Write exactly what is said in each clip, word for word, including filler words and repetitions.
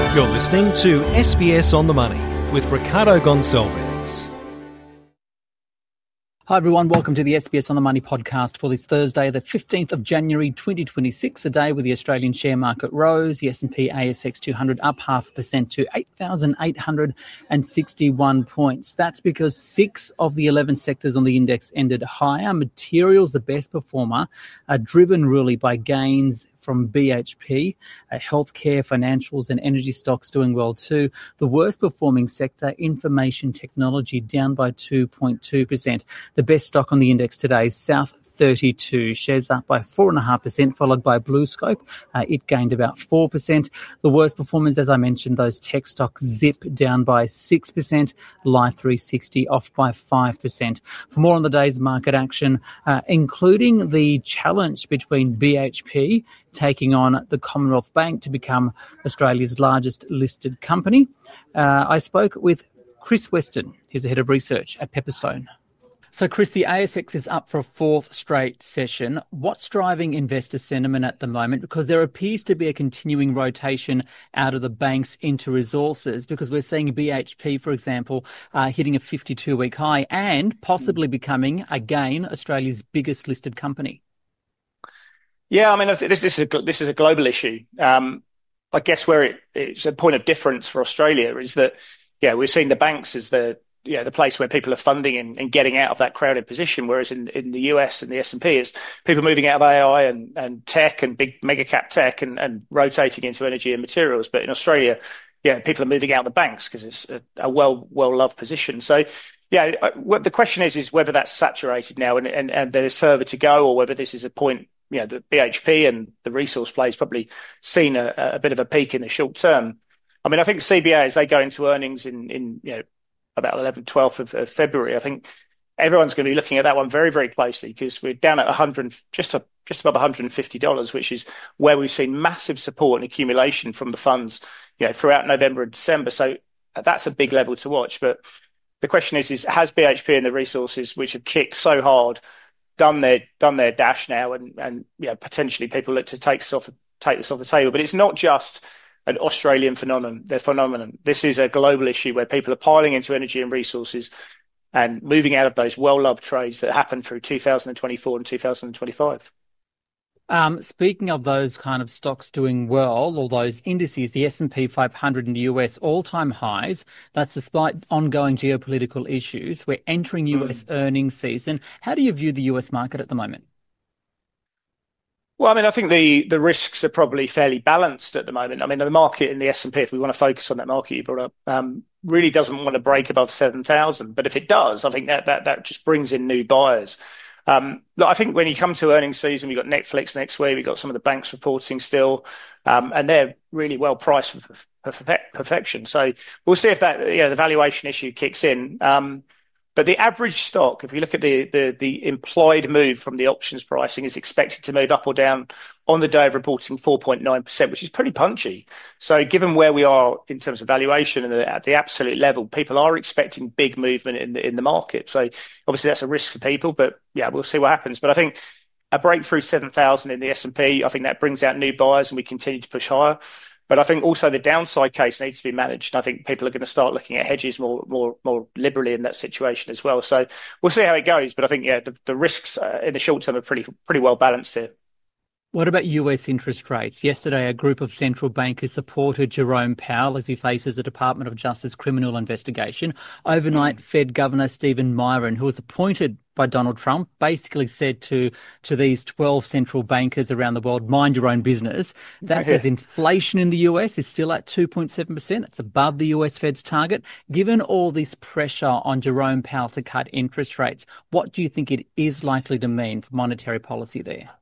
You're listening to S B S On The Money with Ricardo Gonçalves. Hi everyone, welcome to the S B S On The Money podcast for this Thursday, the fifteenth of January twenty twenty-six, a day with the Australian share market rose, the S and P A S X two hundred up half a percent to eight thousand eight hundred sixty-one points. That's because six of the eleven sectors on the index ended higher. Materials, the best performer, are driven really by gains from B H P, uh, healthcare, financials and energy stocks doing well too. The worst performing sector, information technology, down by two point two percent. The best stock on the index today is South thirty-two, shares up by four point five percent, followed by BlueScope. Uh, it gained about four percent. The worst performers, as I mentioned, those tech stocks, Zip down by six percent, Life three sixty off by five percent. For more on the day's market action, uh, including the challenge between B H P taking on the Commonwealth Bank to become Australia's largest listed company, uh, I spoke with Chris Weston. He's the head of research at Pepperstone. So, Chris, the A S X is up for a fourth straight session. What's driving investor sentiment at the moment? Because there appears to be a continuing rotation out of the banks into resources, because we're seeing B H P, for example, uh, hitting a fifty-two week high and possibly becoming, again, Australia's biggest listed company. Yeah, I mean, this, this, is, a, this is a global issue. Um, I guess where it, it's a point of difference for Australia is that, yeah, we're seeing the banks as the Yeah, the place where people are funding and, and getting out of that crowded position, whereas in, in the U S and the S and P, it's people moving out of A I and, and tech and big mega cap tech and, and rotating into energy and materials. But in Australia, yeah, people are moving out of the banks because it's a, a well well loved position. So, yeah, what the question is is whether that's saturated now and, and, and there's further to go, or whether this is a point. You know, the B H P and the resource plays probably seen a, a bit of a peak in the short term. I mean, I think C B A, as they go into earnings in in you know. about eleventh, twelfth of, of February, I think everyone's going to be looking at that one very, very closely, because we're down at one hundred, just a, just above one hundred fifty dollars, which is where we've seen massive support and accumulation from the funds, you know, throughout November and December. So that's a big level to watch. But the question is, is has B H P and the resources, which have kicked so hard, done their done their dash now, and and you know, potentially people look to take this off take this off the table. But it's not just an Australian phenomenon. Their phenomenon. This is a global issue where people are piling into energy and resources and moving out of those well-loved trades that happened through two thousand twenty-four and two thousand twenty-five. Um, speaking of those kind of stocks doing well, or those indices, the S and P five hundred in the U S, all-time highs. That's despite ongoing geopolitical issues. We're entering U S mm. earnings season. How do you view the U S market at the moment? Well, I mean, I think the, the risks are probably fairly balanced at the moment. I mean, the market in the S and P, if we want to focus on that market you brought up, um, really doesn't want to break above seven thousand. But if it does, I think that that, that just brings in new buyers. Um, look, I think when you come to earnings season, we've got Netflix next week, we've got some of the banks reporting still, um, and they're really well priced for, for, for perfection. So we'll see if that, you know, the valuation issue kicks in. Um, But the average stock, if we look at the, the the implied move from the options pricing, is expected to move up or down on the day of reporting four point nine percent, which is pretty punchy. So given where we are in terms of valuation and the, at the absolute level, people are expecting big movement in the, in the market. So obviously that's a risk for people, but yeah, we'll see what happens. But I think a breakthrough seven thousand in the S and P, I think that brings out new buyers and we continue to push higher. But I think also the downside case needs to be managed. And I think people are going to start looking at hedges more, more, more liberally in that situation as well. So we'll see how it goes. But I think, yeah, the, the risks uh, in the short term are pretty, pretty well balanced here. What about U S interest rates? Yesterday, a group of central bankers supported Jerome Powell as he faces a Department of Justice criminal investigation. Overnight, mm. Fed Governor Stephen Miron, who was appointed by Donald Trump, basically said to, to these twelve central bankers around the world, mind your own business. That says inflation in the U S is still at two point seven percent. It's above the U S Fed's target. Given all this pressure on Jerome Powell to cut interest rates, what do you think it is likely to mean for monetary policy there?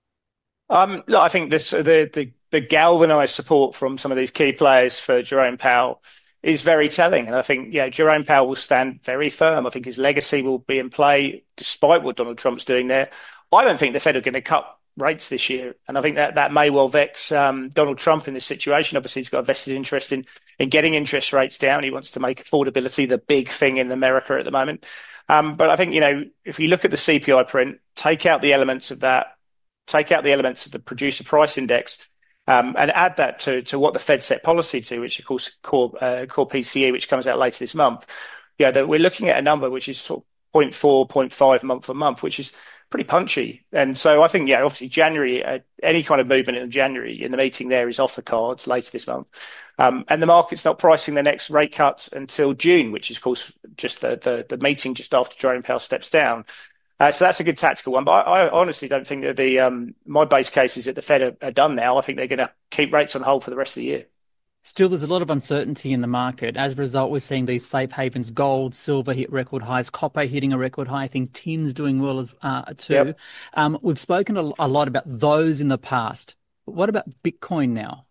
Um, look, I think this, the, the, the galvanised support from some of these key players for Jerome Powell is very telling. And I think, yeah, Jerome Powell will stand very firm. I think his legacy will be in play despite what Donald Trump's doing there. I don't think the Fed are going to cut rates this year. And I think that, that may well vex um, Donald Trump in this situation. Obviously, he's got a vested interest in, in getting interest rates down. He wants to make affordability the big thing in America at the moment. Um, but I think, you know, if you look at the C P I print, take out the elements of that, take out the elements of the producer price index, Um, and add that to, to what the Fed set policy to, which of course core, uh, core P C E, which comes out later this month. Yeah, that we're looking at a number which is sort of zero point four, zero point five month on month, which is pretty punchy. And so I think, yeah, obviously January, uh, any kind of movement in January in the meeting there is off the cards later this month. Um, and the market's not pricing the next rate cuts until June, which is, of course, just the, the, the meeting just after Jerome Powell steps down. Uh, so that's a good tactical one. But I, I honestly don't think that the um, my base case is that the Fed are, are done now. I think they're going to keep rates on hold for the rest of the year. Still, there's a lot of uncertainty in the market. As a result, we're seeing these safe havens, gold, silver hit record highs, copper hitting a record high. I think tin's doing well as uh, too. Yep. Um, we've spoken a, a lot about those in the past. But what about Bitcoin now?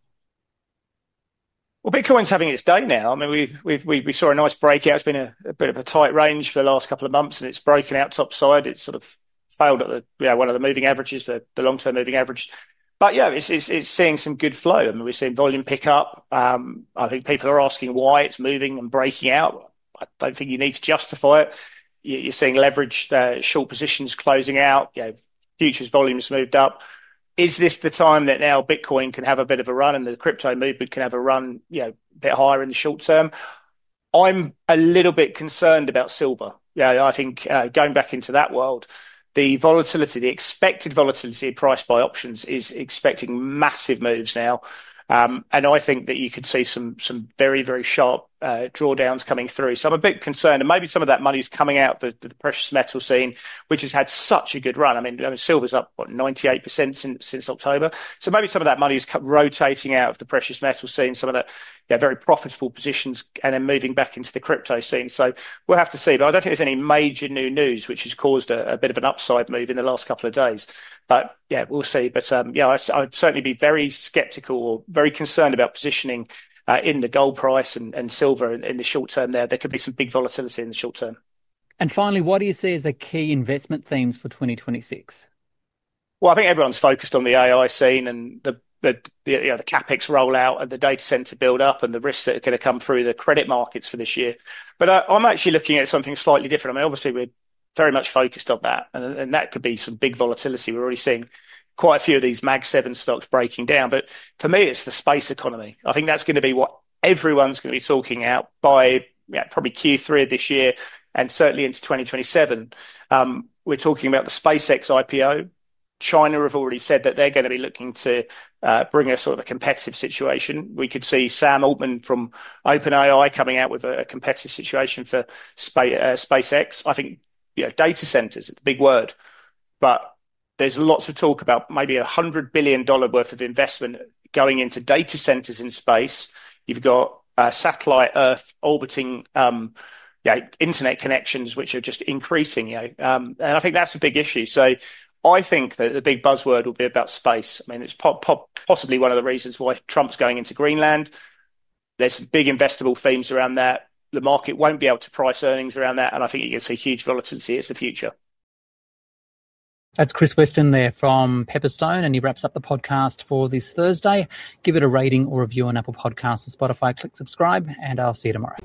Well, Bitcoin's having its day now. I mean, we we've, we we saw a nice breakout. It's been a, a bit of a tight range for the last couple of months, and it's broken out top side. It's sort of failed at the you know, one of the moving averages, the, the long-term moving average. But yeah, it's, it's it's seeing some good flow. I mean, we're seeing volume pick up. Um, I think people are asking why it's moving and breaking out. I don't think you need to justify it. You're seeing leveraged uh, short positions closing out. You know, futures volumes moved up. Is this the time that now Bitcoin can have a bit of a run and the crypto movement can have a run, you know, a bit higher in the short term? I'm a little bit concerned about silver. Yeah, I think uh, going back into that world, the volatility, the expected volatility priced by options is expecting massive moves now. Um, and I think that you could see some some very, very sharp uh, drawdowns coming through. So I'm a bit concerned. And maybe some of that money is coming out of the, the precious metal scene, which has had such a good run. I mean, I mean silver's up, what, ninety-eight percent since, since October. So maybe some of that money is rotating out of the precious metal scene, some of that yeah, very profitable positions, and then moving back into the crypto scene. So we'll have to see. But I don't think there's any major new news which has caused a, a bit of an upside move in the last couple of days. But yeah, we'll see. But um, yeah, I, I'd certainly be very skeptical or very concerned about positioning uh, in the gold price and, and silver in, in the short term there. There could be some big volatility in the short term. And finally, what do you see as the key investment themes for twenty twenty-six? Well, I think everyone's focused on the A I scene and the the, the, you know, the capex rollout and the data center build up and the risks that are going to come through the credit markets for this year. But uh, I'm actually looking at something slightly different. I mean, obviously, we're very much focused on that, and, and that could be some big volatility. We're already seeing quite a few of these Mag seven stocks breaking down. But for me, it's the space economy. I think that's going to be what everyone's going to be talking out by yeah, probably Q three of this year and certainly into twenty twenty-seven. Um, we're talking about the SpaceX I P O. China have already said that they're going to be looking to uh, bring a sort of a competitive situation. We could see Sam Altman from OpenAI coming out with a, a competitive situation for Spa- uh, SpaceX. I think you know, data centers, it's a big word, but there's lots of talk about maybe a one hundred billion dollars worth of investment going into data centers in space. You've got uh, satellite Earth orbiting um, you know, internet connections, which are just increasing. You know, um, and I think that's a big issue. So I think that the big buzzword will be about space. I mean, it's po- po- possibly one of the reasons why Trump's going into Greenland. There's some big investable themes around that. The market won't be able to price earnings around that. And I think you're going to see huge volatility. It's the future. That's Chris Weston there from Pepperstone, and he wraps up the podcast for this Thursday. Give it a rating or review on Apple Podcasts or Spotify. Click subscribe, and I'll see you tomorrow.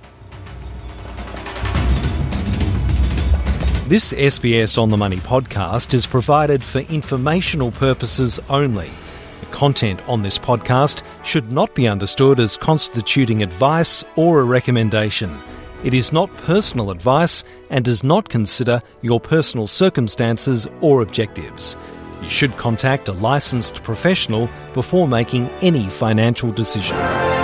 This S B S On The Money podcast is provided for informational purposes only. The content on this podcast should not be understood as constituting advice or a recommendation. It is not personal advice and does not consider your personal circumstances or objectives. You should contact a licensed professional before making any financial decision.